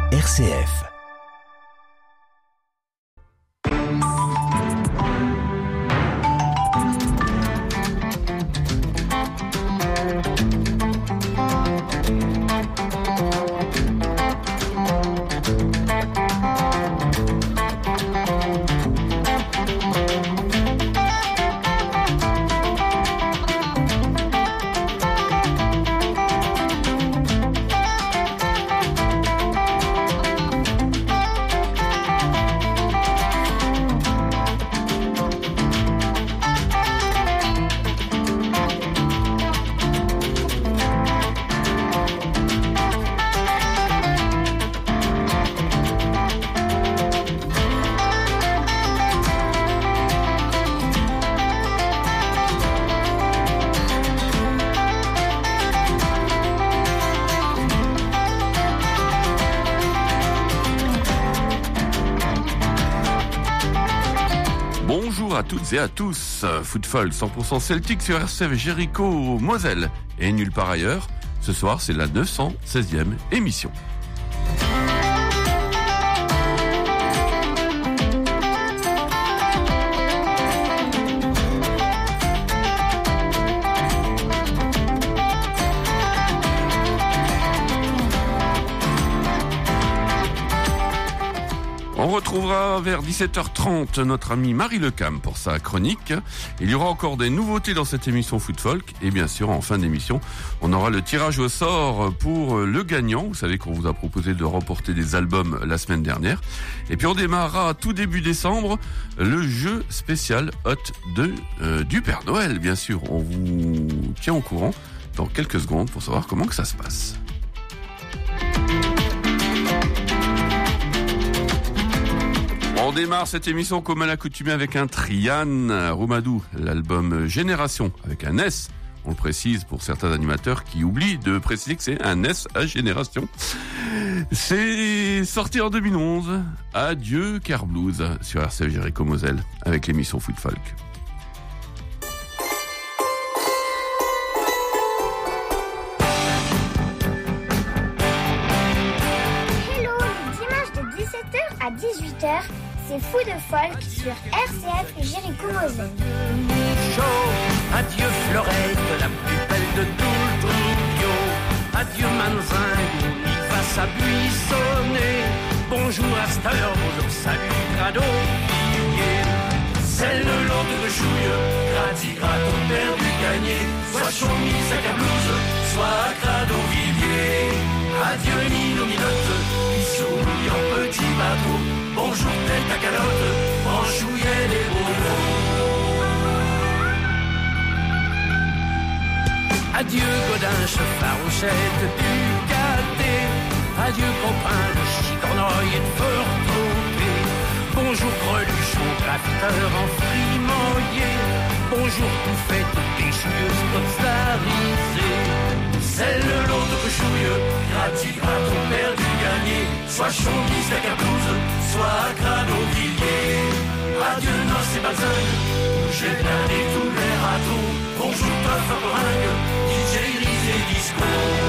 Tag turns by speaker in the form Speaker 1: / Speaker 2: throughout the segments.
Speaker 1: RCF.
Speaker 2: Bonjour à toutes et à tous, Footfall 100% celtique sur RCF Jéricho Moselle et nulle part ailleurs. Ce soir, c'est la 916e émission. On retrouvera vers 17h30 notre ami Marie Lecam pour sa chronique. Il y aura encore des nouveautés dans cette émission Foot Folk. Et bien sûr, en fin d'émission, on aura le tirage au sort pour le gagnant. Vous savez qu'on vous a proposé de remporter des albums la semaine dernière. Et puis on démarrera tout début décembre le jeu spécial hôte du Père Noël. Bien sûr, on vous tient au courant dans quelques secondes pour savoir comment que ça se passe. On démarre cette émission comme à l'accoutumée avec un Trian Roumadou, l'album Génération avec un S. On le précise pour certains animateurs qui oublient de préciser que c'est un S à Génération. C'est sorti en 2011. Adieu Car Blues sur RCF Jéricho Moselle avec l'émission Foot Folk.
Speaker 3: Hello, dimanche de 17h à 18h. C'est Fou de Folk sur RCF Jéricho Moselle.
Speaker 4: Adieu Fleurette, la plus belle de tout le trio. Adieu Manzing, il va s'abuissonner. Bonjour Astor, bonjour salut Grado. C'est le lot de chouille, grati-grat au père du gagné. Soit chemise à Cablouse, soit Grado Villiers. Adieu Nino Minotte, qui sourit en petit bateau. Bonjour tête à calotte, branchouillet les beaux. Adieu Godin, farouchette du Gâté. Adieu copain de Chicornoy et de Fortopé. Bonjour Greluchon, graffeur en frimoyer. Bonjour Pouffette, péchouilleuse popstarisée. C'est le lot de chouilleux, grati-grat au père du gagné. Soit chaumise à Cablouse, soit Grado Villiers. Adieu noces et balzingues, j'ai plané tous les râteaux. Bonjour toi Fabringue, DJ Grise et Disco.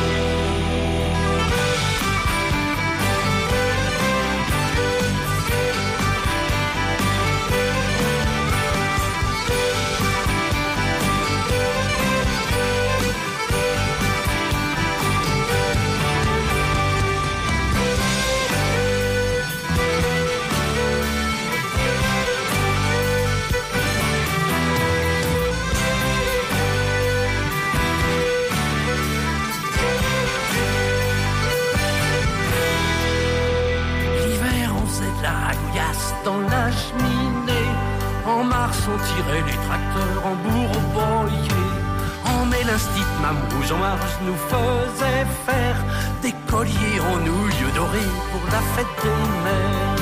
Speaker 4: Dans la cheminée, en mars on tirait les tracteurs en bourboyer. En mai l'instit Mamouge en marge nous faisait faire des colliers en nouilles dorées pour la fête des mères.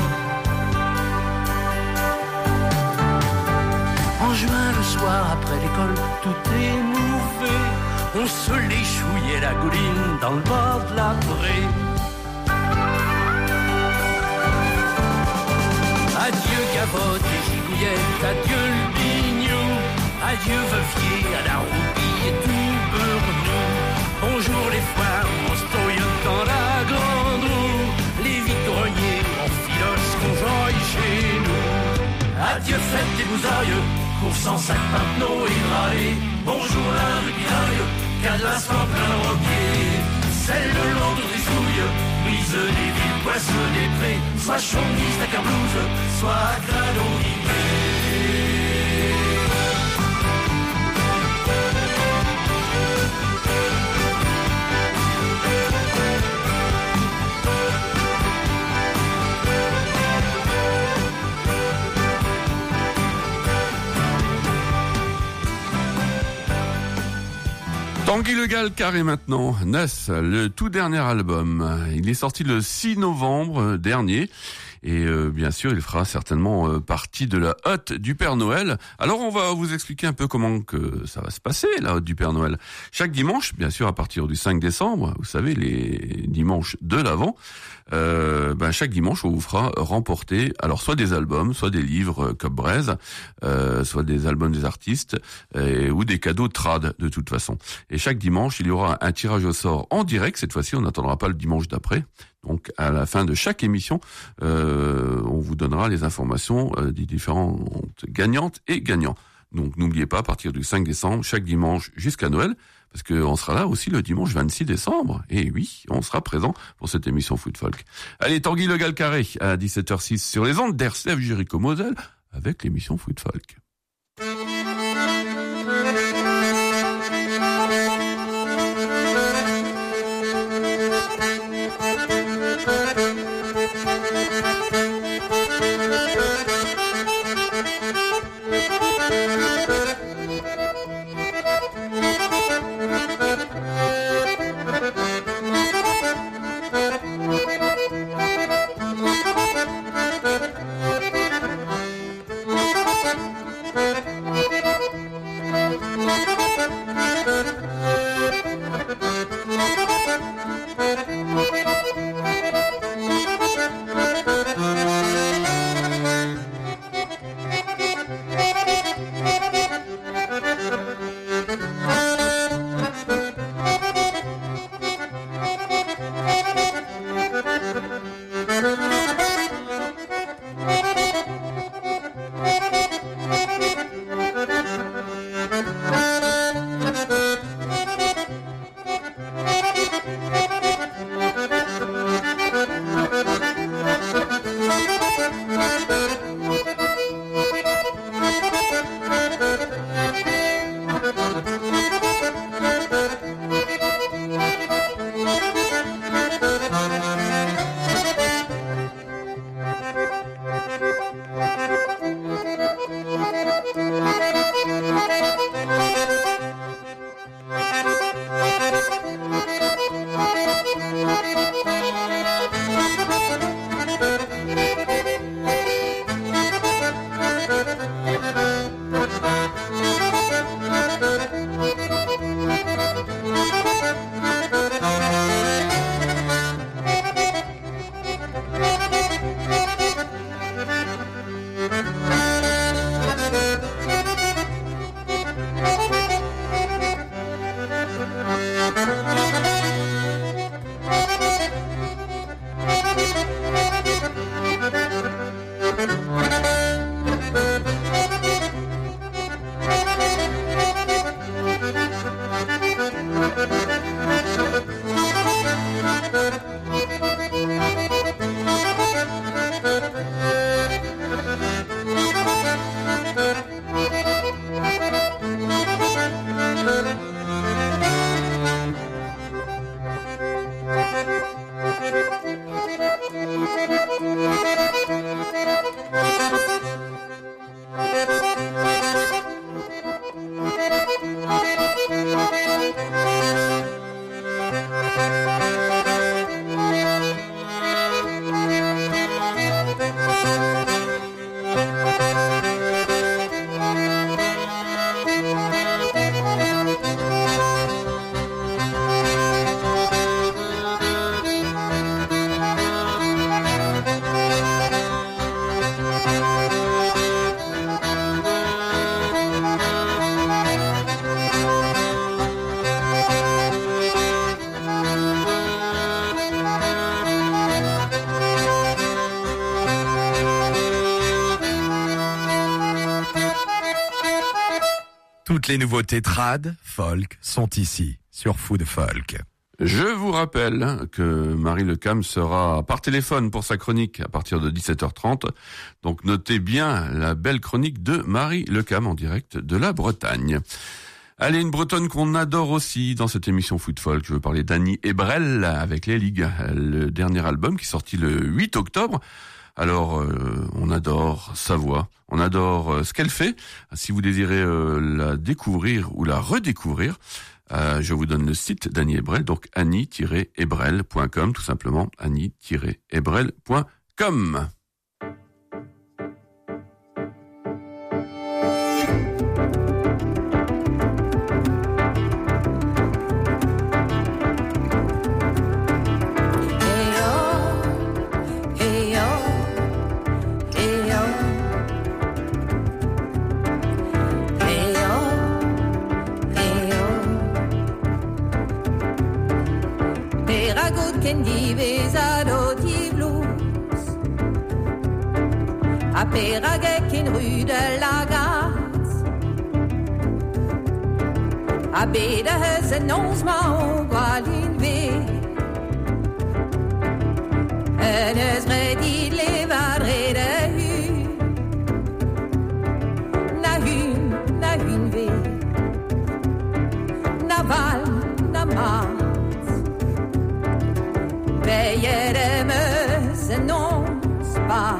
Speaker 4: En juin le soir après l'école tout émouvé, on se l'échouillait la gouline dans le bord de la brée. Adieu gavotte et gigouillette, adieu le bignou. Adieu veuvier à la roupie et tout beurnou. Bonjour les foires, on se touille dans la grande roue. Les 100% sac Pimpno et Draé. Bonjour la rubinaille, cadastre en plein robier. C'est le long de Tristouille, brise des villes, poisse des prés. Soit chauviniste à Carblouze, soit crado
Speaker 2: Tanguy Le Gall Carré maintenant, Ness, le tout dernier album. Il est sorti le 6 novembre dernier. Et bien sûr, il fera certainement partie de la hotte du Père Noël. Alors, on va vous expliquer un peu comment que ça va se passer, la hotte du Père Noël. Chaque dimanche, bien sûr, à partir du 5 décembre, vous savez, les dimanches de l'Avent, chaque dimanche, on vous fera remporter, alors soit des albums, soit des livres Cop Braise, soit des albums des artistes, ou des cadeaux trad, de toute façon. Et chaque dimanche, il y aura un tirage au sort en direct. Cette fois-ci, on n'attendra pas le dimanche d'après. Donc, à la fin de chaque émission, on vous donnera les informations des différentes gagnantes et gagnants. Donc, n'oubliez pas, à partir du 5 décembre, chaque dimanche jusqu'à Noël, parce qu'on sera là aussi le dimanche 26 décembre. Et oui, on sera présent pour cette émission Foot Folk. Allez, Tanguy Le Gall Carré, à 17h06 sur les ondes d'RCF Jéricho-Moselle, avec l'émission Foot Folk.
Speaker 1: Toutes les nouveautés trad, folk sont ici, sur Food Folk.
Speaker 2: Je vous rappelle que Marie Le Cam sera par téléphone pour sa chronique à partir de 17h30. Donc notez bien la belle chronique de Marie Le Cam en direct de la Bretagne. Allez, une Bretonne qu'on adore aussi dans cette émission Food Folk. Je veux parler d'Annie Ebrel avec Les Ligues, le dernier album qui est sorti le 8 octobre. Alors, on adore sa voix, on adore ce qu'elle fait. Si vous désirez la découvrir ou la redécouvrir, je vous donne le site d'Annie Ebrel, donc annie-ebrel.com, tout simplement, annie-ebrel.com.
Speaker 5: A Péraguec, une rue de la Grasse, a Bédehus, un onsement au Gualinvé, un vrai dit les vadrés de hu, na une vé, na val, na mat, veille de meus, un onspa.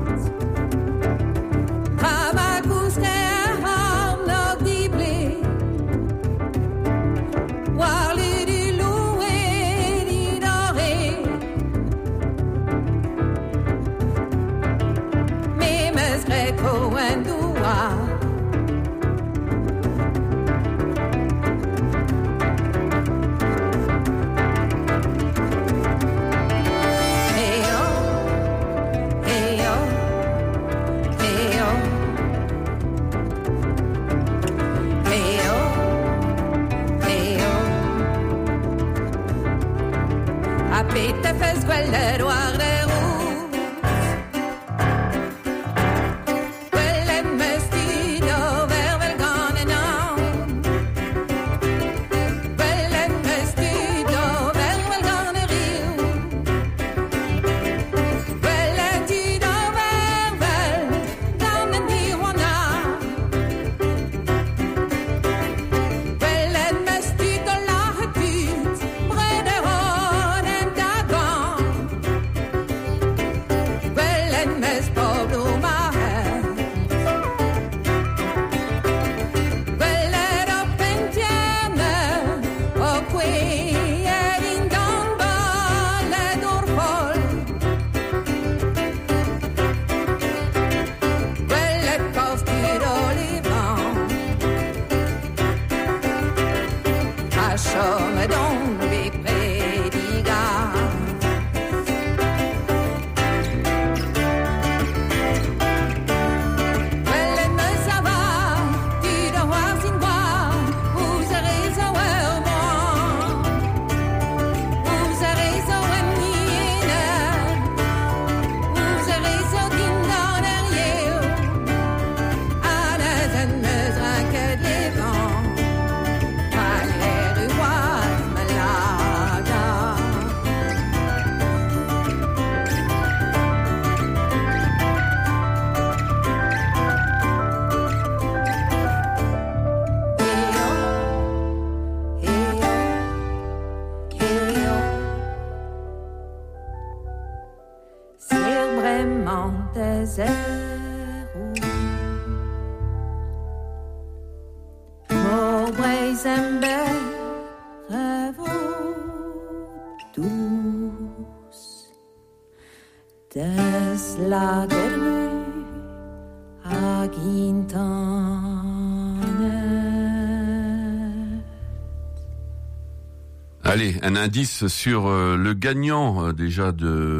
Speaker 2: Allez, un indice sur le gagnant déjà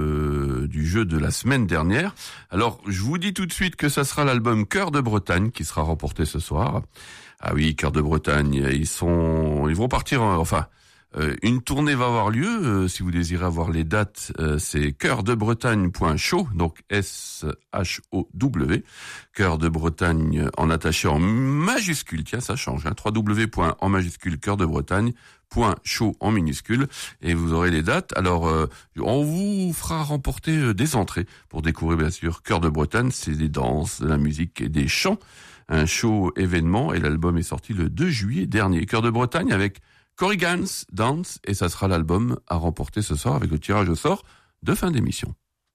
Speaker 2: du jeu de la semaine dernière. Alors, je vous dis tout de suite que ça sera l'album Cœur de Bretagne qui sera remporté ce soir. Ah oui, Cœur de Bretagne, ils vont partir, Une tournée va avoir lieu. Si vous désirez avoir les dates, c'est cœurdebbretagne.show, donc S-H-O-W, Cœur de Bretagne en attaché en majuscule. Tiens, ça change. www. en majuscule cœurdebbretagne.show en minuscule, et vous aurez les dates. Alors, on vous fera remporter des entrées pour découvrir bien sûr Cœur de Bretagne. C'est des danses, de la musique et des chants. Un show événement, et l'album est sorti le 2 juillet dernier. Cœur de Bretagne avec Corrigans Dance, et ça sera l'album à remporter ce soir avec le tirage au sort de fin d'émission.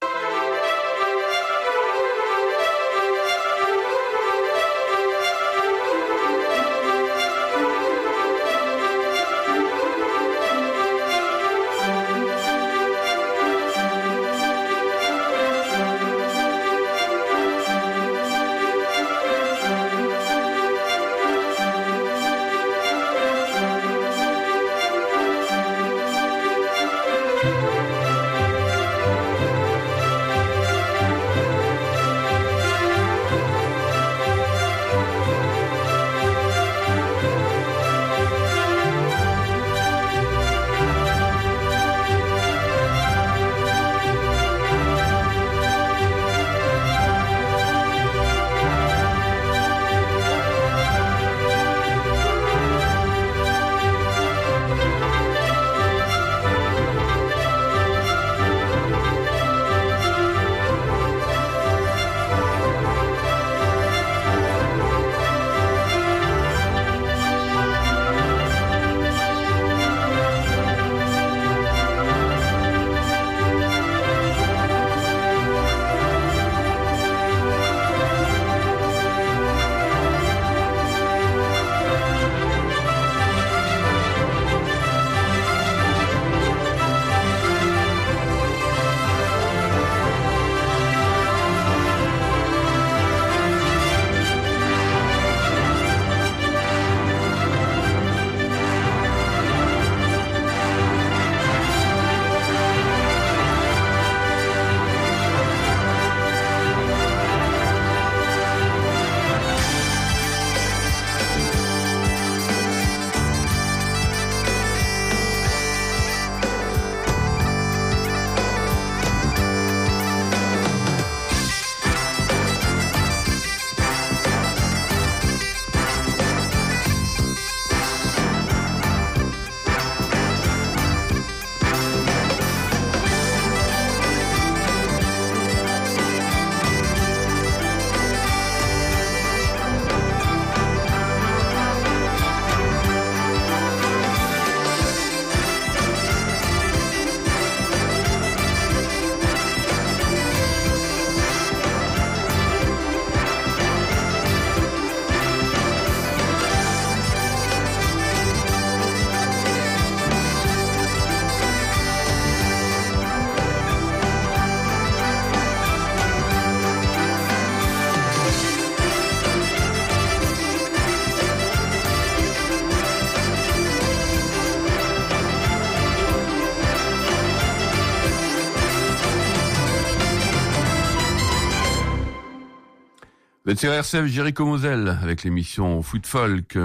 Speaker 2: Vous êtes sur RCF Jéricho-Moselle avec l'émission Foot Folk.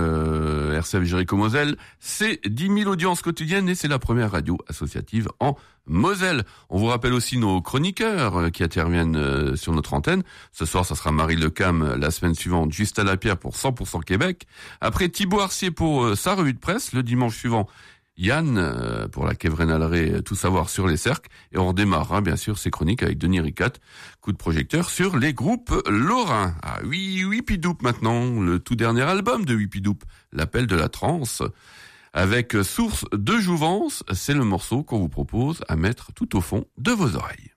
Speaker 2: RCF Jéricho-Moselle, c'est 10 000 audiences quotidiennes et c'est la première radio associative en Moselle. On vous rappelle aussi nos chroniqueurs qui interviennent sur notre antenne. Ce soir, ça sera Marie Lecam, la semaine suivante, Justin Lapierre pour 100% Québec. Après, Thibaut Arcier pour sa revue de presse. Le dimanche suivant, Yann pour la Quévrenalerie, tout savoir sur les cercles. Et on redémarrera bien sûr ces chroniques avec Denis Ricat, coup de projecteur sur les groupes lorrains. Ah oui, Whippy-Doop maintenant, le tout dernier album de Whippy-Doop, L'appel de la trance, avec Source de jouvence. C'est le morceau qu'on vous propose à mettre tout au fond de vos oreilles.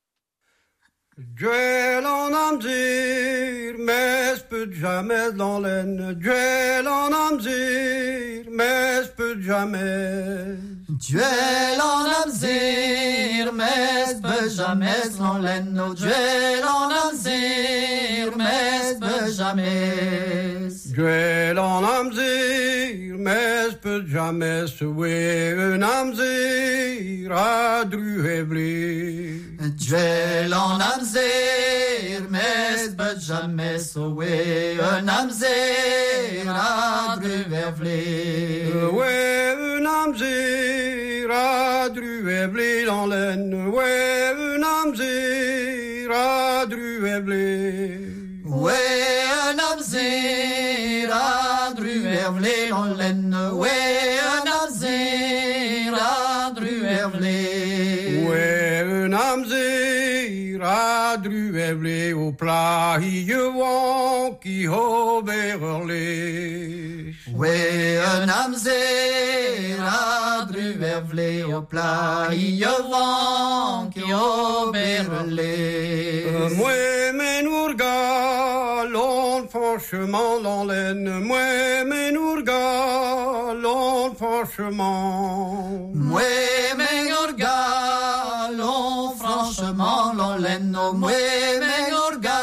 Speaker 6: Duel en amzir, mais peut jamais dans l'aine. Duel en amzir, mais peut jamais.
Speaker 7: Duel en amzir, mais peut jamais dans l'aine. Duel en amzir, mais peut jamais.
Speaker 6: Duel en amzir, mais peut jamais souer un amzir à druevli.
Speaker 7: Duel en amzir, mais peut jamais sauver un amzir à druevli.
Speaker 6: Ouais, un namzir adru evli dans laine, ouais, namzir adru evli.
Speaker 7: Ouais, namzir adru evli dans laine, ouais, namzir adru evli.
Speaker 6: Ouais, namzir adru evli au plat hiewan qui hoberle.
Speaker 7: Ouais, namzir adru evli au plat hiewan qui hoberle.
Speaker 6: Moi, Ménourga, l'enfant chemin dans laine. Moi, Ménourga, l'enfant chemin.
Speaker 7: Moi, Ménourga, franchement, l'on l'aine. Moi, Ménourga,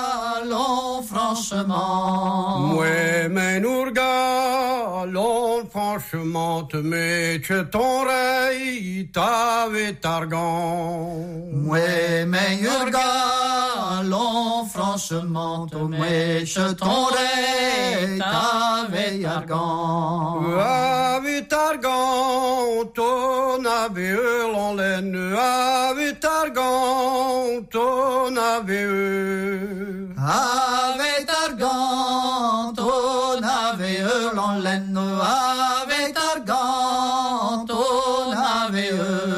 Speaker 7: franchement.
Speaker 6: Moi, Ménourga, l'enfant chemin te met que ton rei t'avait targan.
Speaker 7: Moi, Ménourga, franchement, moi, je t'aurais t'avais argan.
Speaker 6: Avec targan, ton avait en laine. Avec targan, ton avait
Speaker 7: Avec argan, ton avait en laine. Avec argan, ton avait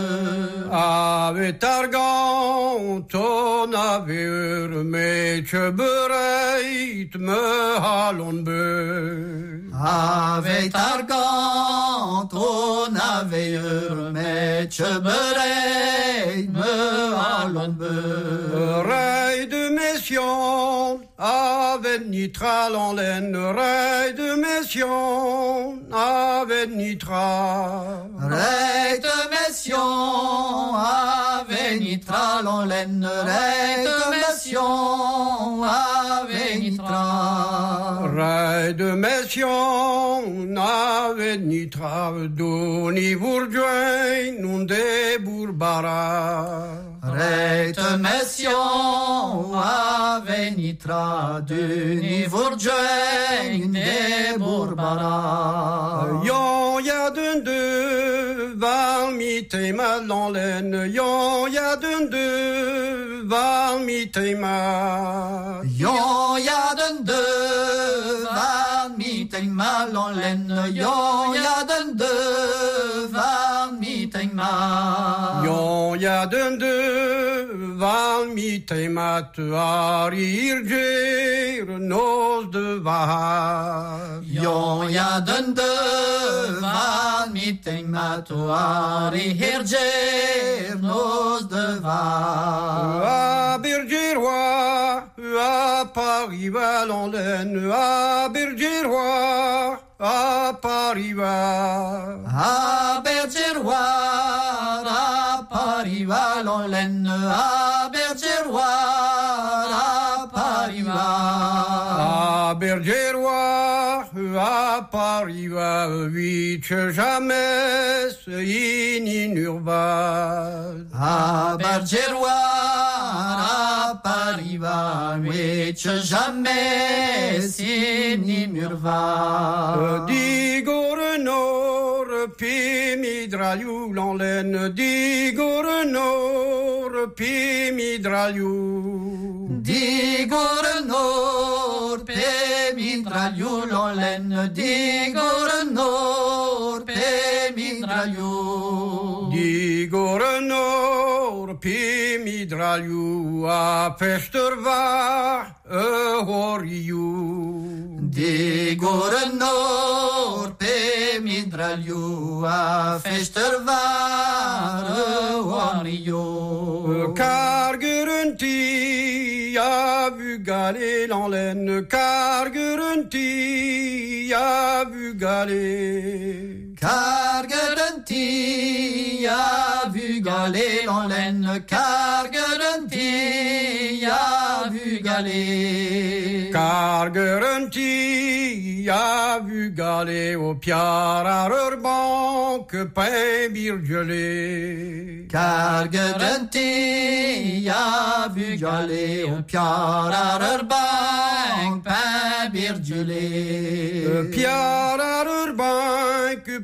Speaker 6: Avec targan, ton avait mais que bereit me halon be.
Speaker 7: Avec argan, ton avait mais que bereit me halon be.
Speaker 6: Rail de mission, avec nitral en laine. Rail de mission, avec nitral.
Speaker 7: Rail de mission, avec nitral en laine. Rail de mission, avec nitral.
Speaker 6: Rail de mission, avec nitral. Doni bourgeois, non de bourbara.
Speaker 7: Rail de mission, avec nitral. Doni bourgeois, de bourbara.
Speaker 6: Yon ya de val mi te mal dans laine. Yon ya de val mi te mal.
Speaker 7: Yon ya de van mi teng mal en laine. Yon ya de van mi teng mal.
Speaker 6: Yon ya de val mi te mat arir jer nos de val.
Speaker 7: Yon ya de van mi teng mal. Toari herger nos de val.
Speaker 6: A Bergerois, à Paris val en laine. A Bergerois, à Paris val.
Speaker 7: À Bergerois, à Paris val en laine. À Bergerois, à Paris val.
Speaker 6: À Bergerois, à Paris val. Vite jamais inurval.
Speaker 7: À Bergerois, à Paris val. Jamais ni murval.
Speaker 6: Digorenor, pimidraliou en laine. Digorenor, pimidraliou.
Speaker 7: Digorenor, pimidraliou en laine. Digorenor, pimidraliou.
Speaker 6: Digorenor, pimidraliou. A pesterva, horiou.
Speaker 7: Digorenor, pimidraliou. A festervar, horiou.
Speaker 6: Cargerunti, a vu galer en laine. Cargerunti, a vu galer.
Speaker 7: Cargerunti, a vu galer en laine. Cargerunti, a vu galer.
Speaker 6: Cargerunti, a vu galer au piarareur banque, pain birgelé.
Speaker 7: Cargerunti, a vu galer au piarareur banque, pain birgelé.
Speaker 6: Piarareur banque,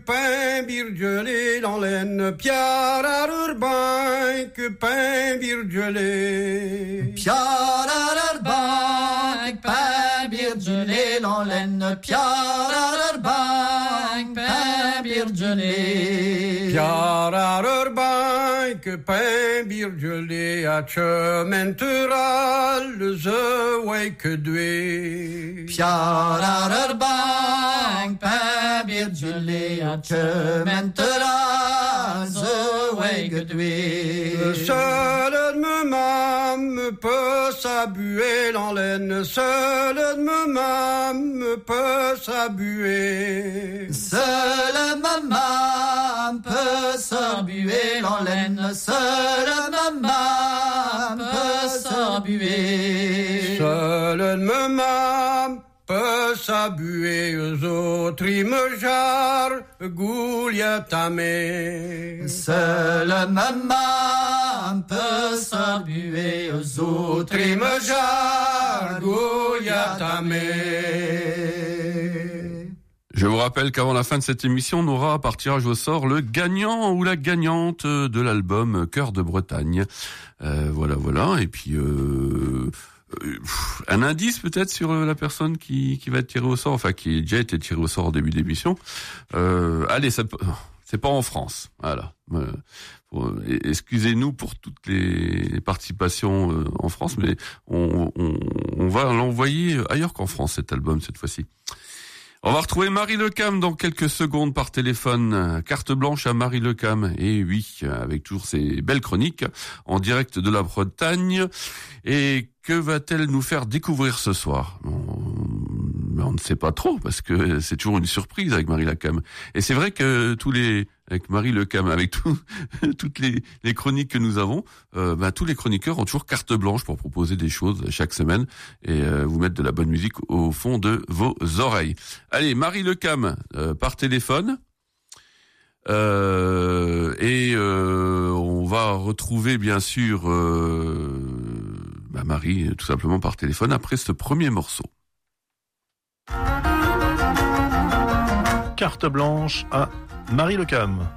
Speaker 6: pain birgelé dans laine, Pierre à Urbain, que pain birgelé.
Speaker 7: Pierre à Urbain, pain birgelé dans laine, Pierre à Urbain, pain birgelé.
Speaker 6: Pierre à Urbain, que pain birgelé, à chementeral, le zeway que doué.
Speaker 7: Pierre à Urbain, pain birgelé, à chementeral, zeway que doué.
Speaker 6: Le seul de me mam peut s'abuer dans laine, seul de me mam peut s'abuer.
Speaker 7: Seule maman peut s'embuer dans laine, seule maman peut s'embuer.
Speaker 6: Seul de me mam peut s'abuer, aux autres ils me jarent, goulia tamé.
Speaker 7: Seule maman peut s'embuer, aux autres
Speaker 6: Ils me jarent, goulia tamé.
Speaker 2: Je vous rappelle qu'avant la fin de cette émission, on aura par tirage au sort le gagnant ou la gagnante de l'album Cœur de Bretagne. Voilà. Et puis un indice peut-être sur la personne qui va être tirée au sort, enfin qui a déjà été tirée au sort au début d'émission. Allez, c'est pas en France. Voilà. Excusez-nous pour toutes les participations en France, mais on va l'envoyer ailleurs qu'en France, cet album, cette fois-ci. On va retrouver Marie Lecam dans quelques secondes par téléphone. Carte blanche à Marie Lecam. Et oui, avec toujours ses belles chroniques en direct de la Bretagne. Et que va-t-elle nous faire découvrir ce soir ? On ne sait pas trop, parce que c'est toujours une surprise avec Marie Lecam. Et c'est vrai que avec Marie Lecam, avec toutes les chroniques que nous avons, tous les chroniqueurs ont toujours carte blanche pour proposer des choses chaque semaine et vous mettre de la bonne musique au fond de vos oreilles. Allez, Marie Lecam par téléphone. On va retrouver bien sûr Marie tout simplement par téléphone après ce premier morceau.
Speaker 8: Carte blanche à Marie Lecam.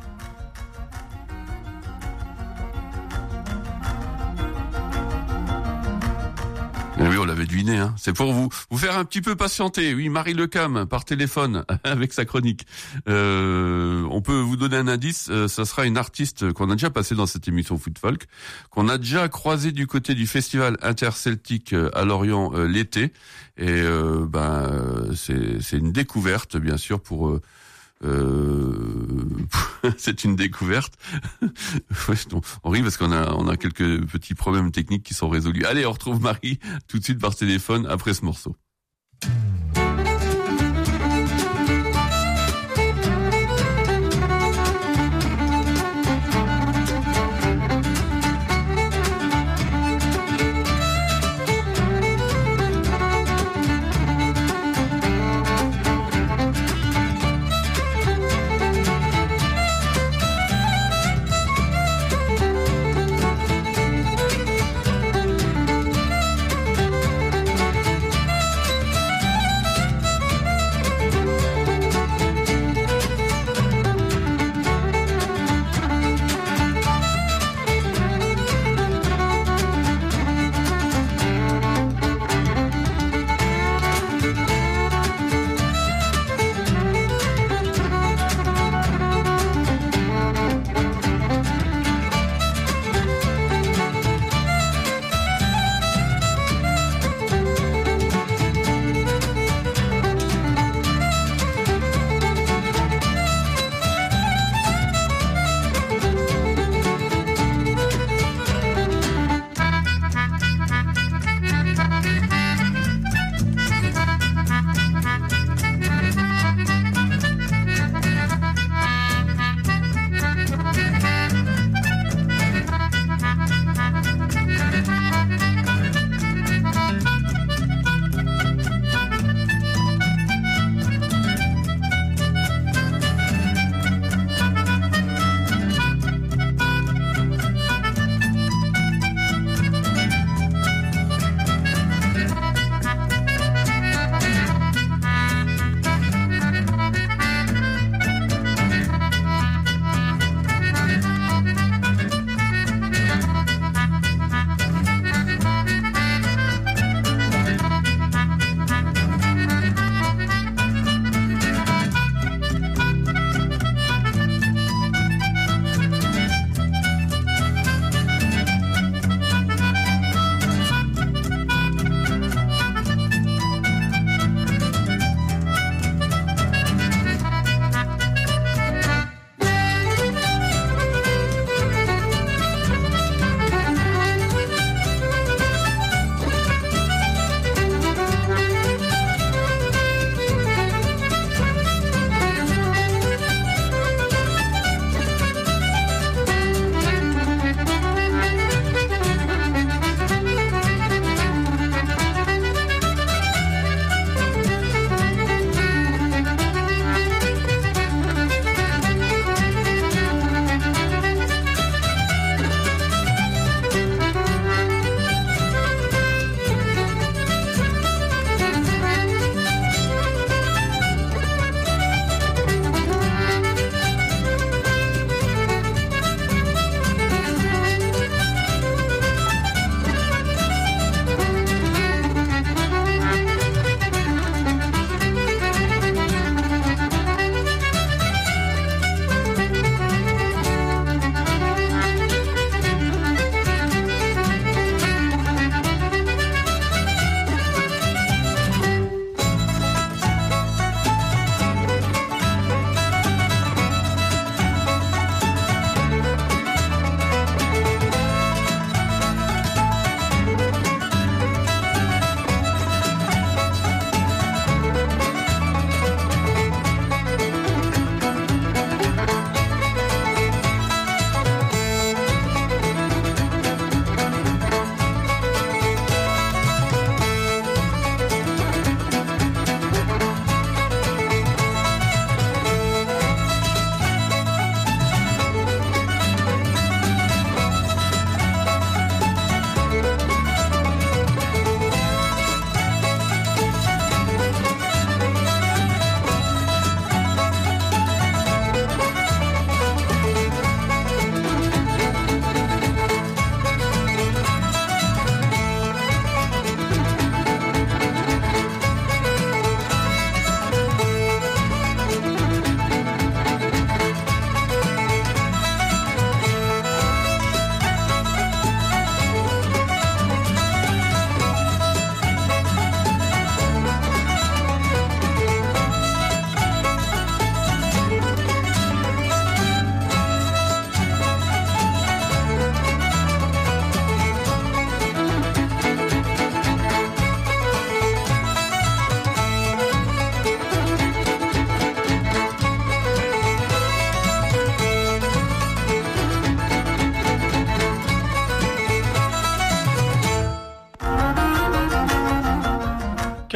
Speaker 2: Oui, on l'avait deviné, hein. C'est pour vous faire un petit peu patienter. Oui, Marie Lecam par téléphone avec sa chronique. On peut vous donner un indice. Ça sera une artiste qu'on a déjà passée dans cette émission Foot Folk, qu'on a déjà croisée du côté du festival interceltique à Lorient l'été. Et c'est une découverte, bien sûr, pour c'est une découverte. On rit parce qu'on a quelques petits problèmes techniques qui sont résolus. Allez, on retrouve Marie tout de suite par téléphone après ce morceau.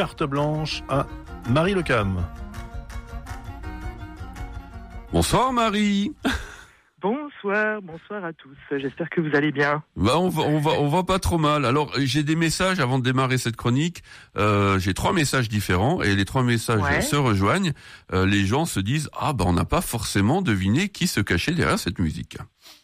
Speaker 8: carte blanche à Marie Le Cam.
Speaker 2: Bonsoir Marie.
Speaker 9: Bonsoir à tous. J'espère que vous allez bien.
Speaker 2: Bah on va pas trop mal. Alors j'ai des messages avant de démarrer cette chronique. J'ai 3 messages différents et les 3 messages se rejoignent. Les gens se disent on n'a pas forcément deviné qui se cachait derrière cette musique.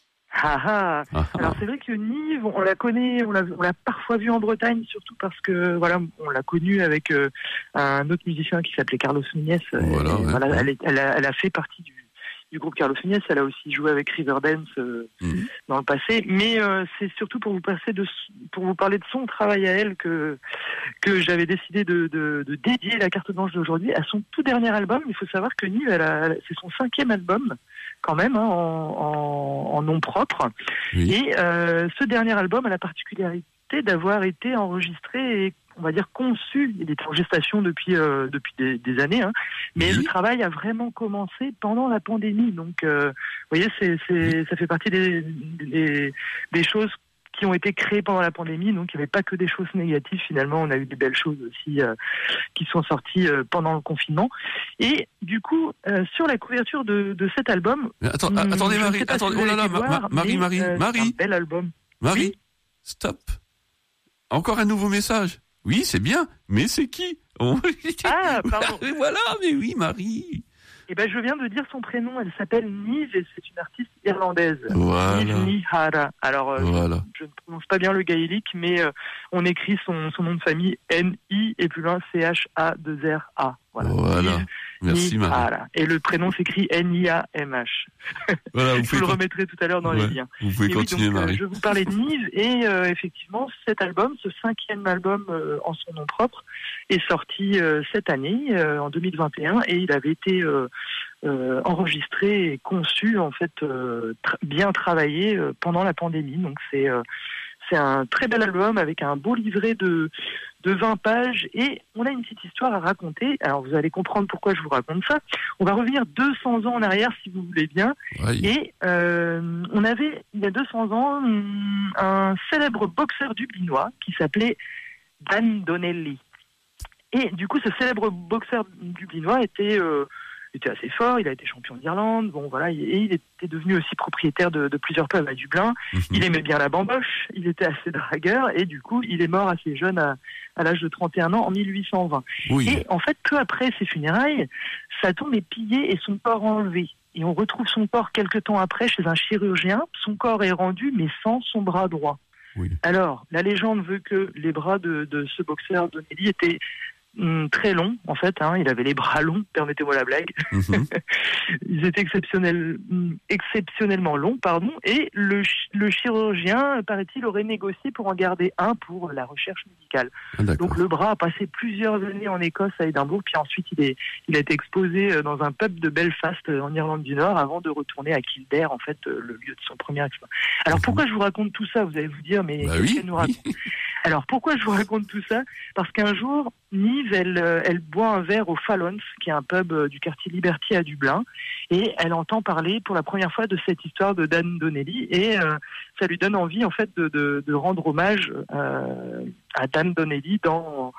Speaker 9: Alors c'est vrai que Nive, on la connaît, on l'a parfois vu en Bretagne, surtout parce que on l'a connu avec un autre musicien qui s'appelait Carlos Núñez. Elle a fait partie du groupe Carlos Núñez. Elle a aussi joué avec Riverdance dans le passé, mais c'est surtout pour vous parler de son travail à elle que j'avais décidé de dédier la carte blanche d'aujourd'hui à son tout dernier album. Il faut savoir que Nive, c'est son 5e album quand même, en nom propre. Oui. Et ce dernier album a la particularité d'avoir été enregistré et, on va dire, conçu. Il était en gestation depuis des années, mais le travail a vraiment commencé pendant la pandémie. Donc, vous voyez, ça fait partie des choses qui ont été créées pendant la pandémie. Donc, il n'y avait pas que des choses négatives. Finalement, on a eu des belles choses aussi qui sont sorties pendant le confinement. Et du coup, sur la couverture de cet album...
Speaker 2: Attendez, Marie. Oh là là, Marie.
Speaker 9: Un bel album.
Speaker 2: Marie, oui. Stop. Encore un nouveau message. Oui, c'est bien, mais c'est qui?
Speaker 9: Pardon.
Speaker 2: Voilà, mais oui, Marie.
Speaker 9: Eh ben, je viens de dire son prénom. Elle s'appelle Nive et c'est une artiste irlandaise.
Speaker 2: Voilà.
Speaker 9: Nive Nihara. Alors, je ne prononce pas bien le gaélique, mais on écrit son nom de famille N-I et plus loin C-H-A-2-R-A.
Speaker 2: Voilà. Merci Marie.
Speaker 9: Et le prénom s'écrit N-I-A-M-H.
Speaker 2: Voilà,
Speaker 9: je vous le remettrai tout à l'heure dans les liens.
Speaker 2: Vous pouvez continuer, Marie.
Speaker 9: Je vous parlais de Nive et effectivement, cet album, ce 5e album en son nom propre, est sorti cette année, en 2021, et il avait été enregistré et conçu, en fait, bien travaillé pendant la pandémie. Donc c'est un très bel album avec un beau livret de 20 pages et on a une petite histoire à raconter. Alors vous allez comprendre pourquoi je vous raconte ça. On va revenir 200 ans en arrière si vous voulez bien. Oui. Et on avait il y a 200 ans un célèbre boxeur dublinois qui s'appelait Dan Donnelly. Et du coup ce célèbre boxeur dublinois était assez fort, il a été champion d'Irlande, et il était devenu aussi propriétaire de plusieurs pubs à Dublin. Il aimait bien la bamboche, il était assez dragueur, et du coup, il est mort assez jeune, à l'âge de 31 ans, en 1820. Oui. Et en fait, peu après ses funérailles, sa tombe est pillée et son corps enlevé. Et on retrouve son corps quelques temps après chez un chirurgien. Son corps est rendu, mais sans son bras droit. Oui. Alors, la légende veut que les bras de ce boxeur Donnelly étaient très long, en fait, il avait les bras longs, permettez-moi la blague. Ils étaient exceptionnellement longs, et le chirurgien, paraît-il, aurait négocié pour en garder un pour la recherche médicale. Donc le bras a passé plusieurs années en Écosse, à Édimbourg, puis ensuite il a été exposé dans un pub de Belfast, en Irlande du Nord, avant de retourner à Kildare, en fait, le lieu de son premier exploit. Alors pourquoi je vous raconte tout ça? Vous allez vous dire, mais qu'est-ce qu'elle nous raconte? Alors pourquoi je vous raconte tout ça? Parce qu'un jour, Nive, elle boit un verre au Fallons, qui est un pub du quartier Liberty à Dublin, et elle entend parler pour la première fois de cette histoire de Dan Donnelly, et ça lui donne envie en fait de rendre hommage à Dan Donnelly dans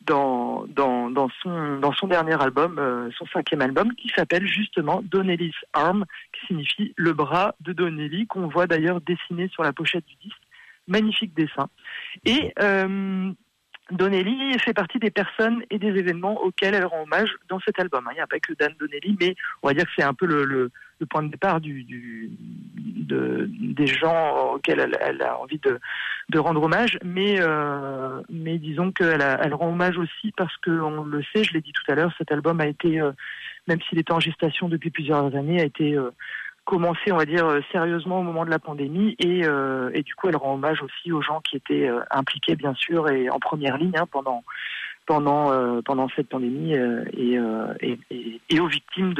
Speaker 9: son dernier album, son 5e album, qui s'appelle justement Donnelly's Arm, qui signifie le bras de Donnelly, qu'on voit d'ailleurs dessiné sur la pochette du disque. Magnifique dessin. Et Donnelly fait partie des personnes et des événements auxquels elle rend hommage dans cet album. Il n'y a pas que Dan Donnelly, mais on va dire que c'est un peu le point de départ des gens auxquels elle a envie de rendre hommage. Mais disons qu'elle rend hommage aussi parce qu'on le sait, je l'ai dit tout à l'heure, cet album a été, même s'il était en gestation depuis plusieurs années, a été commencé, on va dire, sérieusement au moment de la pandémie, et du coup elle rend hommage aussi aux gens qui étaient impliqués, bien sûr, et en première ligne pendant cette pandémie, et aux victimes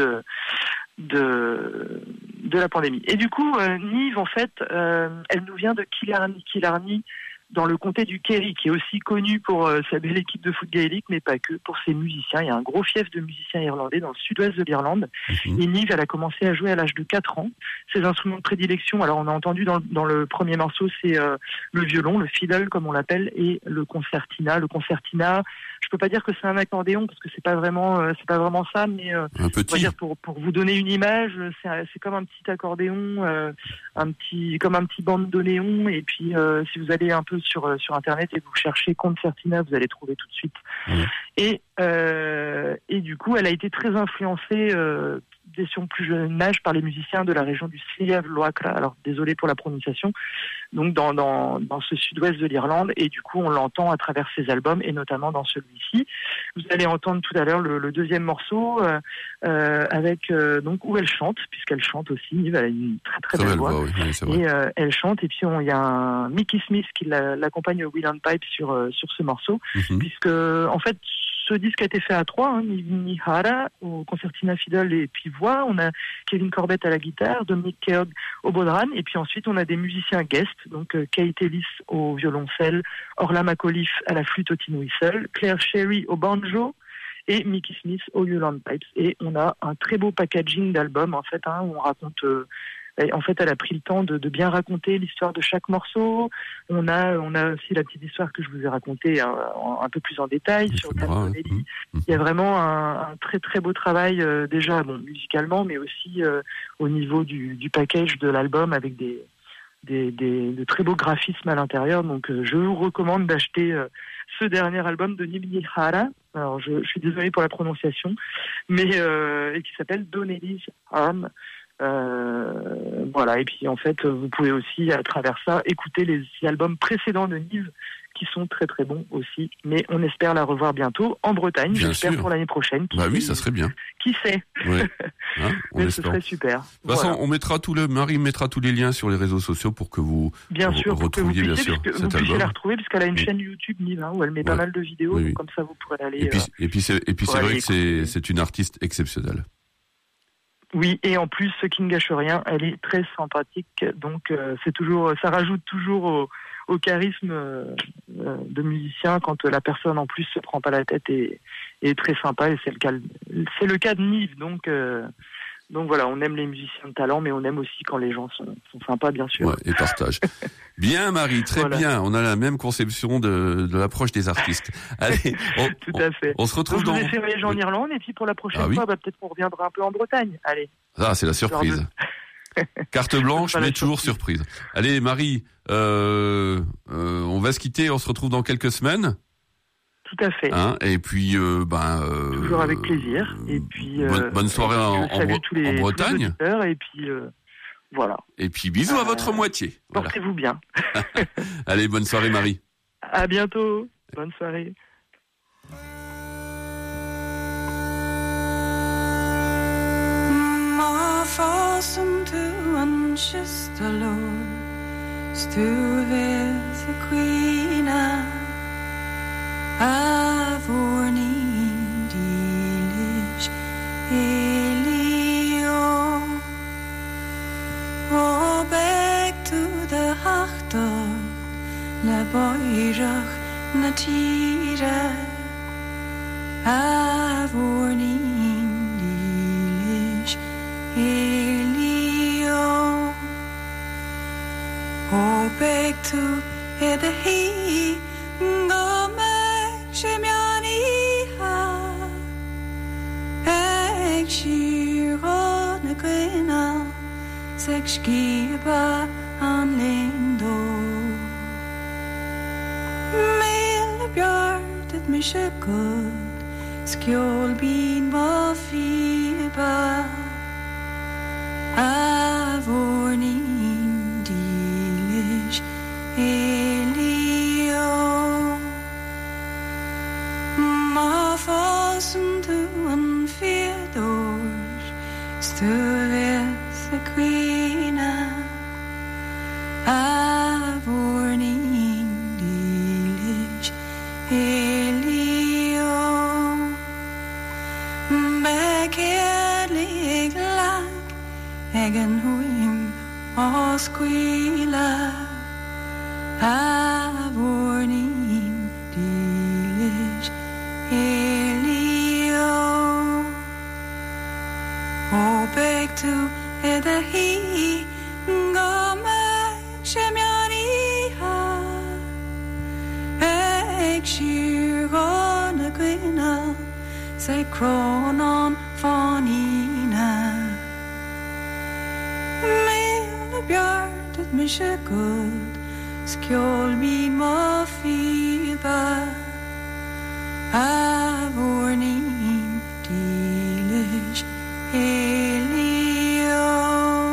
Speaker 9: de la pandémie. Et du coup, Nive, en fait, elle nous vient de Killarney. Killarney, dans le comté du Kerry, qui est aussi connu pour sa belle équipe de foot gaélique, mais pas que, pour ses musiciens. Il y a un gros fief de musiciens irlandais dans le sud-ouest de l'Irlande. Et Niamh, elle a commencé à jouer à l'âge de 4 ans. Ses instruments de prédilection, alors on a entendu dans le premier morceau, c'est le violon, le fiddle comme on l'appelle, et le concertina. Le concertina, je peux pas dire que c'est un accordéon parce que c'est pas vraiment ça, mais
Speaker 2: un petit.
Speaker 9: On va dire pour vous donner une image, c'est comme un petit accordéon, comme un petit bandoneon. Et puis si vous allez un peu sur internet et vous cherchez concertina, vous allez trouver tout de suite. Et du coup, elle a été très influencée dès son plus jeune âge par les musiciens de la région du Slieve-Loachra. Alors désolé pour la prononciation. Donc dans ce sud-ouest de l'Irlande, et du coup on l'entend à travers ses albums et notamment dans celui-ci. Vous allez entendre tout à l'heure le deuxième morceau avec donc où elle chante, puisqu'elle chante aussi. Elle a une très belle voix.
Speaker 2: Oui, c'est vrai.
Speaker 9: Et elle chante, et puis il y a un Mickey Smith qui l'accompagne au wheel and pipe sur ce morceau, puisque en fait ce disque a été fait à 3, Niamh Hara au concertina fiddle et puis voix. On a Kevin Corbett à la guitare, Dominic Keogh au bodhrán, et puis ensuite on a des musiciens guests, donc Kate Ellis au violoncelle, Orla McAuliffe à la flûte au tin whistle, Claire Sherry au banjo et Mickey Smith au Uland Pipes. Et on a un très beau packaging d'album en fait, où on raconte... En fait, elle a pris le temps de bien raconter l'histoire de chaque morceau. On a aussi la petite histoire que je vous ai racontée un peu plus en détail sur Tam Donnelly. Il y a vraiment un très très beau travail déjà musicalement, mais aussi au niveau du package de l'album avec de très beaux graphismes à l'intérieur. Donc je vous recommande d'acheter ce dernier album de Niamh Hara. Alors je suis désolé pour la prononciation, mais et qui s'appelle Donnelly's Arm. Voilà, et puis en fait vous pouvez aussi à travers ça écouter les albums précédents de Niamh qui sont très très bons aussi, mais on espère la revoir bientôt en Bretagne, j'espère pour l'année prochaine.
Speaker 2: Oui, ça serait bien.
Speaker 9: Qui sait?
Speaker 2: Ouais.
Speaker 9: Mais ce serait super.
Speaker 2: De toute façon, Marie mettra tous les liens sur les réseaux sociaux pour que vous retrouviez bien sûr cet album. Vous puissiez
Speaker 9: la retrouver parce qu'elle a une chaîne YouTube Niamh où elle met pas mal de vidéos, donc comme ça vous pourrez aller.
Speaker 2: Et puis c'est vrai que c'est une artiste exceptionnelle.
Speaker 9: Oui, et en plus, ce qui ne gâche rien, elle est très sympathique, donc ça rajoute toujours au charisme de musicien quand la personne en plus se prend pas la tête et est très sympa, et c'est le cas de Niamh, donc voilà, on aime les musiciens de talent, mais on aime aussi quand les gens sont sympas, bien sûr.
Speaker 2: Ouais, et partagent. Bien, Marie, très bien. On a la même conception de l'approche des artistes. Allez,
Speaker 9: tout à fait.
Speaker 2: On se retrouve
Speaker 9: donc, je vous ai fait voyager en Irlande, et puis pour la prochaine fois, peut-être qu'on reviendra un peu en Bretagne. Allez.
Speaker 2: Ah, c'est la surprise. Carte blanche, mais toujours surprise. Allez, Marie, on va se quitter. On se retrouve dans quelques semaines.
Speaker 9: Tout à fait.
Speaker 2: Et puis,
Speaker 9: toujours avec plaisir. Et puis,
Speaker 2: bonne soirée en Bretagne.
Speaker 9: Tous les et puis, voilà.
Speaker 2: Et puis, bisous à votre moitié.
Speaker 9: Portez-vous bien.
Speaker 2: Allez, bonne soirée, Marie.
Speaker 9: À bientôt. Bonne soirée.
Speaker 10: Avornin dilich Elio O back to the Hachtor Na boirach na tira Avornin dilich Elio O back to the he Go Shemianiha Ek shiro na gwena Sek skiba an lindo Mil bjart et mi sjekod Skjol bin ba fiba Avornin dilish Elio Ma fasen tu an fiedor Stuvet a quina Avornin dilich Elio Begedlig lag Egen huim Osquila Avornin Sheer gonna gwina, say crown on fanina. Mail a bjart at misha good, skjol me ma fiba. A warning, delish, Elio.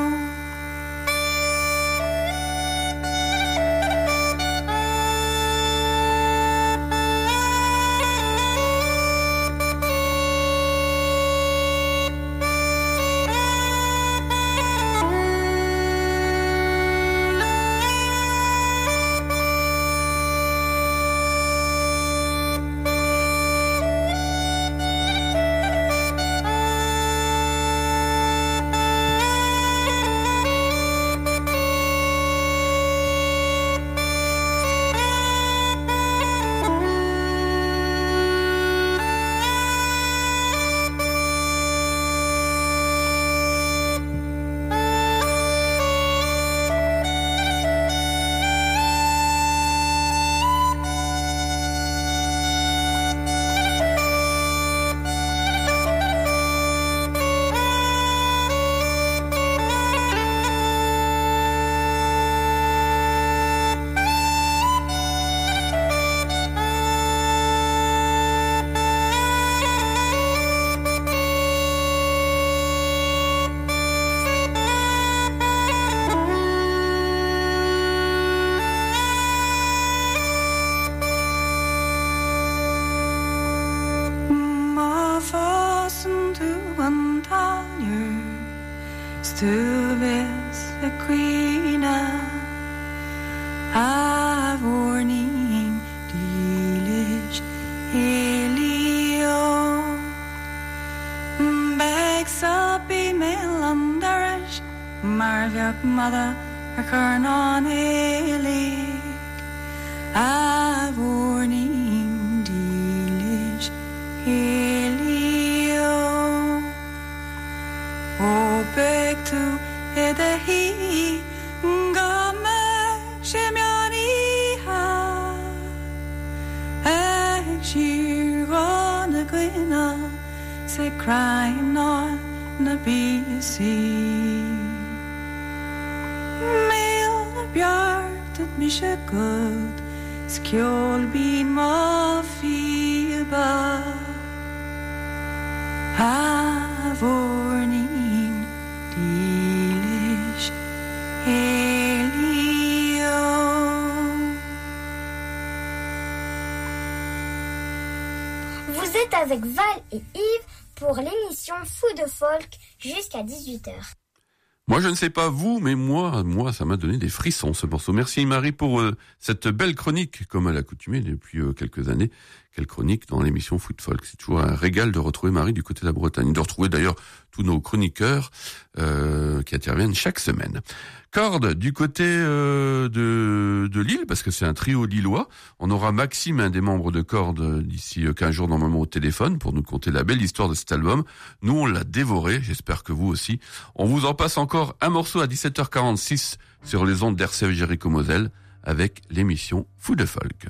Speaker 10: Stuves a queena, a warning, delish, Elio. Bags up email underish, Marviak mother, a carnon elig, a warning, delish, Elio. O beg to edahi game shemyani ha shir on a gwina se crying on the BC mail a bjart at misha good skjol bin ma fiba ha vorni Delish, Elio.
Speaker 3: Vous êtes avec Val et Yves pour l'émission Fou de Folk jusqu'à 18h.
Speaker 2: Moi, je ne sais pas vous, mais moi, ça m'a donné des frissons, ce morceau. Merci Marie pour cette belle chronique, comme à l'accoutumée depuis quelques années. Quelle chronique dans l'émission Foot Folk. C'est toujours un régal de retrouver Marie du côté de la Bretagne. De retrouver d'ailleurs tous nos chroniqueurs qui interviennent chaque semaine. Corde du côté de Lille, parce que c'est un trio lillois. On aura Maxime, un des membres de Corde, d'ici 15 jours normalement au téléphone pour nous conter la belle histoire de cet album. Nous, on l'a dévoré, j'espère que vous aussi. On vous en passe encore un morceau à 17h46 sur les ondes d'RCF Jéricho Moselle avec l'émission Fou de Folk.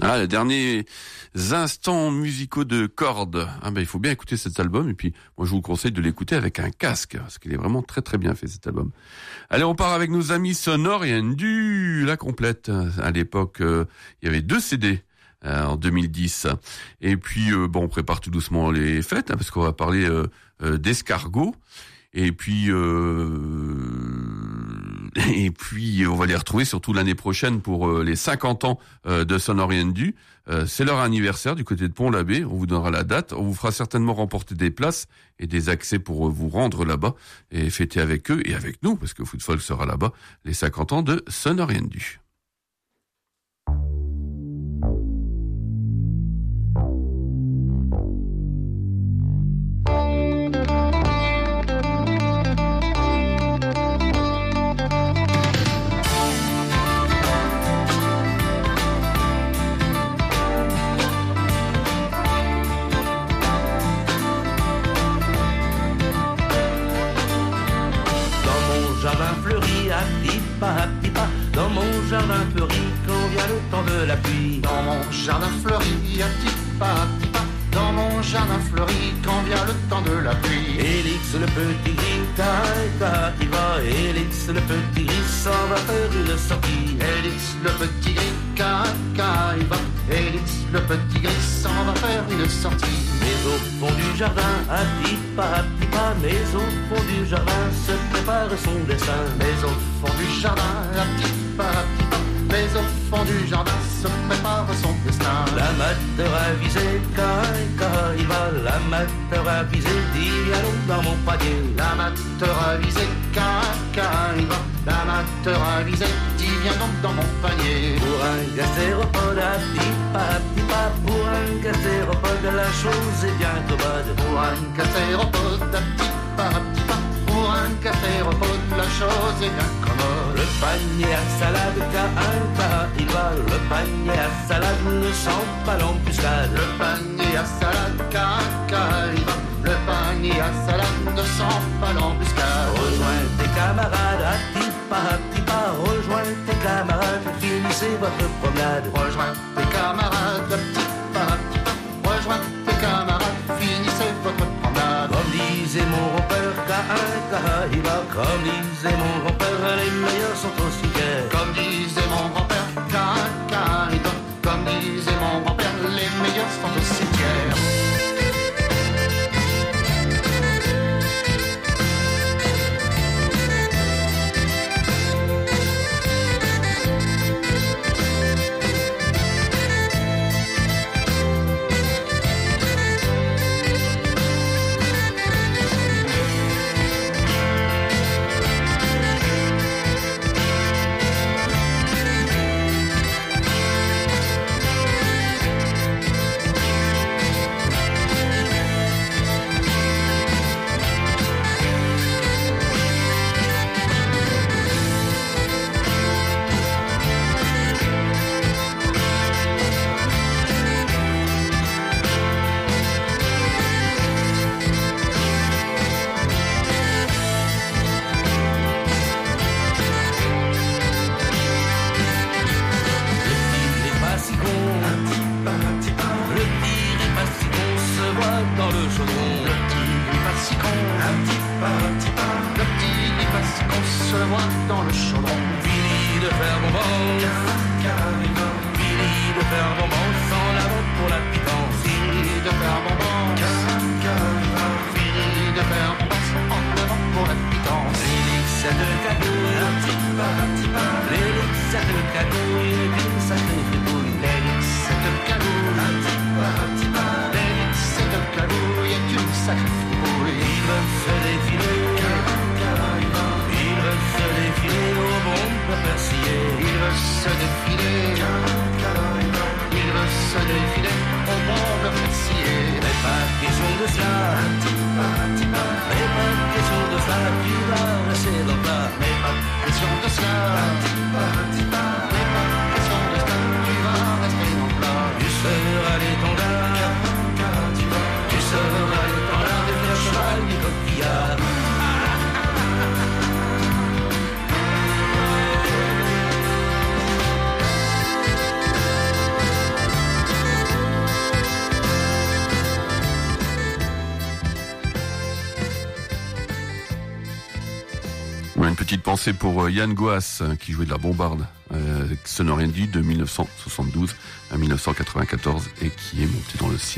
Speaker 2: Ah, les derniers instants musicaux de cordes. Ah ben, il faut bien écouter cet album. Et puis, moi, je vous conseille de l'écouter avec un casque, parce qu'il est vraiment très très bien fait, cet album. Allez, on part avec nos amis Sonoriendu, la complète. À l'époque, il y avait 2 CD. En 2010. Et puis, on prépare tout doucement les fêtes, parce qu'on va parler d'escargots. Et puis, on va les retrouver surtout l'année prochaine pour les 50 ans de Sonoriendu. C'est leur anniversaire du côté de Pont-l'Abbé. On vous donnera la date. On vous fera certainement remporter des places et des accès pour vous rendre là-bas et fêter avec eux et avec nous, parce que Food Folk sera là-bas, les 50 ans de Sonoriendu.
Speaker 4: À petits pas, dans mon jardin fleuri, quand vient le temps de la pluie.
Speaker 7: Dans mon jardin fleuri, à petits pas, dans mon jardin fleuri, quand vient le temps de la pluie.
Speaker 4: Élix le petit gris, il va, Élix le petit gris, s'en va faire une sortie.
Speaker 7: Élix le petit gris, il va, Élix le petit gris, s'en va faire une sortie.
Speaker 4: Mais au fond du jardin, à petits pas, mais au fond du jardin, se prépare son dessin.
Speaker 7: Mais au fond du jardin, à petits pas, mais au fond du jardin, se prépare son destin.
Speaker 4: L'amateur avisé, il va, l'amateur avisé, dit allons dans mon panier.
Speaker 7: L'amateur avisé, il va, l'amateur avisé, dit viens donc dans mon panier.
Speaker 4: Pour un gastéropode, à petit pas, pour un gastéropode, la chose est bien commode.
Speaker 7: Pour un gastéropode, à petit pas, pour un gastéropode, la chose est bien commode.
Speaker 4: Le panier à salade, il va, le panier à salade ne sent pas l'embuscade.
Speaker 7: Le panier à salade, il va, le panier à salade ne sent pas l'embuscade.
Speaker 4: Rejoins tes camarades, à petit pas, rejoins tes camarades, finissez votre promenade.
Speaker 7: Rejoins tes camarades, à petit pas, rejoins tes camarades, finissez votre promenade.
Speaker 4: Comme disait mon grand-père, il va, comme disait mon grand-père, les meilleurs sont au cimetière.
Speaker 7: Comme disait mon grand-père, il va, comme disait mon grand-père, les meilleurs sont au cimetière.
Speaker 2: petite pensée pour Yann Goas, qui jouait de la bombarde Sonoriendi de 1972 à 1994 et qui est monté dans le ciel.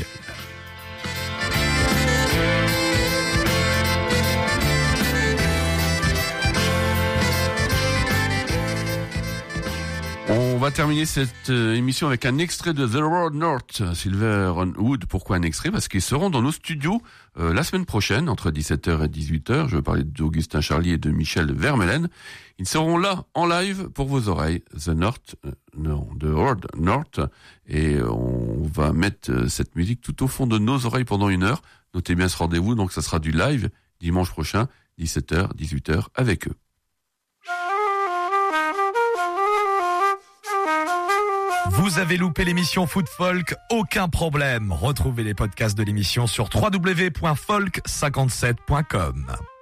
Speaker 2: On va terminer cette émission avec un extrait de The Road North, Silver Wood. Pourquoi un extrait? Parce qu'ils seront dans nos studios la semaine prochaine, entre 17h et 18h. Je vais parler d'Augustin Charlier et de Michel Vermeulen. Ils seront là, en live, pour vos oreilles. The Road North. Et on va mettre cette musique tout au fond de nos oreilles pendant 1 heure. Notez bien ce rendez-vous, donc ça sera du live, dimanche prochain, 17h, 18h, avec eux.
Speaker 1: Vous avez loupé l'émission Food Folk, aucun problème. Retrouvez les podcasts de l'émission sur www.folk57.com.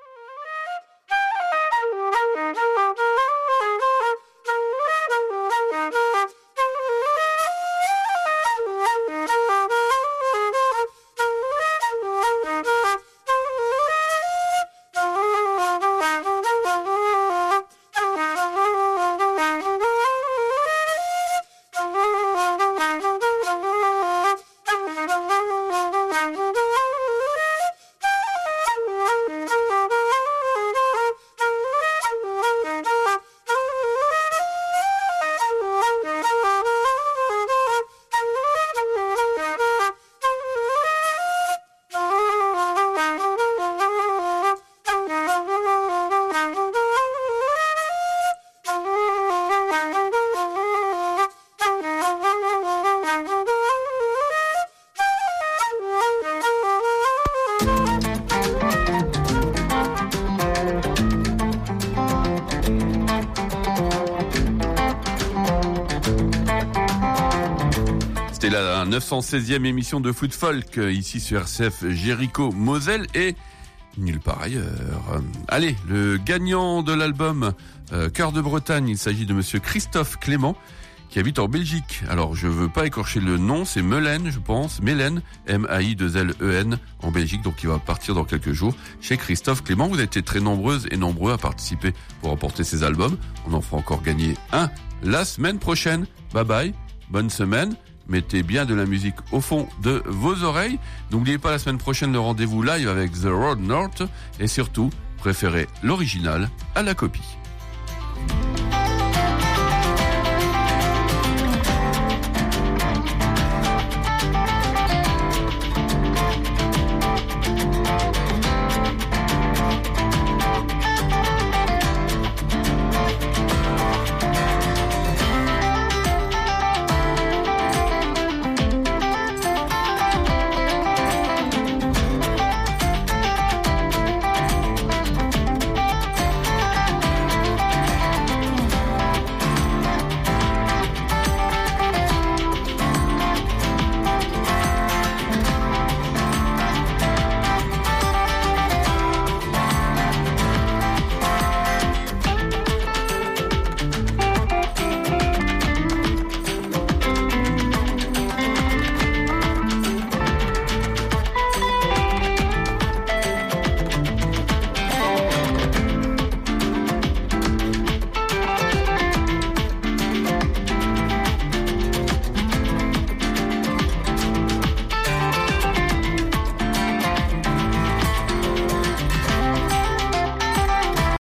Speaker 2: C'était la 916e émission de Food Folk, ici sur RCF Jéricho Moselle et nulle part ailleurs. Allez, le gagnant de l'album Cœur de Bretagne, il s'agit de monsieur Christophe Clément, qui habite en Belgique. Alors, je veux pas écorcher le nom, c'est Meulen, je pense, Melen, M-A-I-2-L-E-N, en Belgique, donc il va partir dans quelques jours chez Christophe Clément. Vous avez été très nombreuses et nombreux à participer pour remporter ces albums. On en fera encore gagner un la semaine prochaine. Bye bye, bonne semaine. Mettez bien de la musique au fond de vos oreilles. N'oubliez pas la semaine prochaine le rendez-vous live avec The Road North. Et surtout, préférez l'original à la copie.